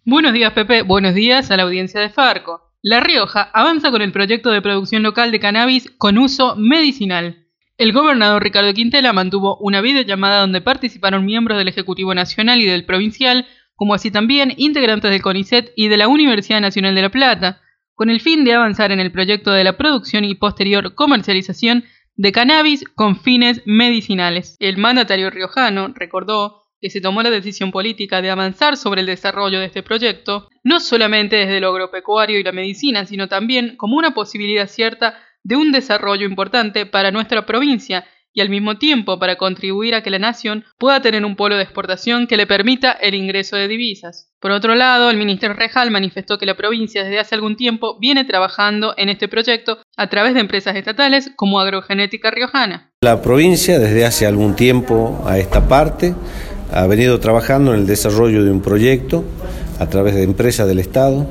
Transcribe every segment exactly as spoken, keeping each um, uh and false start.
Buenos días, Pepe. Buenos días a la audiencia de Farco. La Rioja avanza con el proyecto de producción local de cannabis con uso medicinal. El gobernador Ricardo Quintela mantuvo una videollamada donde participaron miembros del Ejecutivo Nacional y del Provincial, como así también integrantes del CONICET y de la Universidad Nacional de La Plata, con el fin de avanzar en el proyecto de la producción y posterior comercialización de cannabis con fines medicinales. El mandatario riojano recordó que se tomó la decisión política de avanzar sobre el desarrollo de este proyecto, no solamente desde lo agropecuario y la medicina, sino también como una posibilidad cierta de un desarrollo importante para nuestra provincia y al mismo tiempo para contribuir a que la nación pueda tener un polo de exportación que le permita el ingreso de divisas. Por otro lado, el ministro Rejal manifestó que la provincia desde hace algún tiempo viene trabajando en este proyecto a través de empresas estatales como Agrogenética Riojana. La provincia desde hace algún tiempo a esta parte ha venido trabajando en el desarrollo de un proyecto a través de empresas del Estado,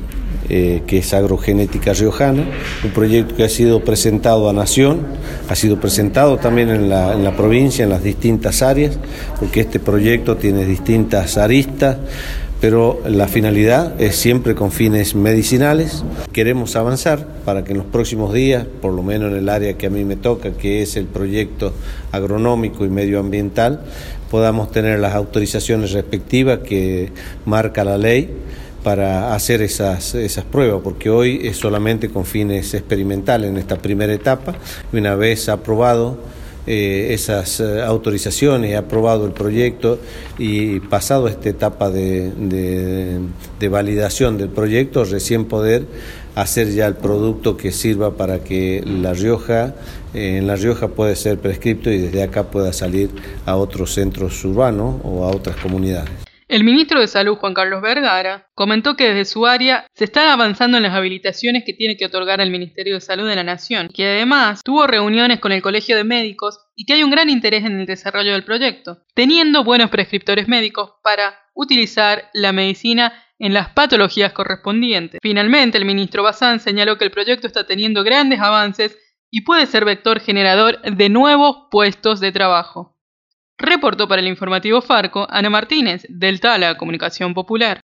eh, que es Agrogenética Riojana, un proyecto que ha sido presentado a Nación, ha sido presentado también en la, en la provincia, en las distintas áreas, porque este proyecto tiene distintas aristas, pero la finalidad es siempre con fines medicinales. Queremos avanzar para que en los próximos días, por lo menos en el área que a mí me toca, que es el proyecto agronómico y medioambiental, podamos tener las autorizaciones respectivas que marca la ley para hacer esas, esas pruebas, porque hoy es solamente con fines experimentales en esta primera etapa. Y una vez aprobado Eh, esas eh, autorizaciones, aprobado el proyecto y pasado esta etapa de, de, de validación del proyecto, recién poder hacer ya el producto que sirva para que La Rioja, eh, en La Rioja pueda ser prescripto y desde acá pueda salir a otros centros urbanos o a otras comunidades. El ministro de Salud, Juan Carlos Vergara, comentó que desde su área se está avanzando en las habilitaciones que tiene que otorgar el Ministerio de Salud de la Nación, que además tuvo reuniones con el Colegio de Médicos y que hay un gran interés en el desarrollo del proyecto, teniendo buenos prescriptores médicos para utilizar la medicina en las patologías correspondientes. Finalmente, el ministro Bazán señaló que el proyecto está teniendo grandes avances y puede ser vector generador de nuevos puestos de trabajo. Reportó para el informativo Farco Ana Martínez, del Tala Comunicación Popular.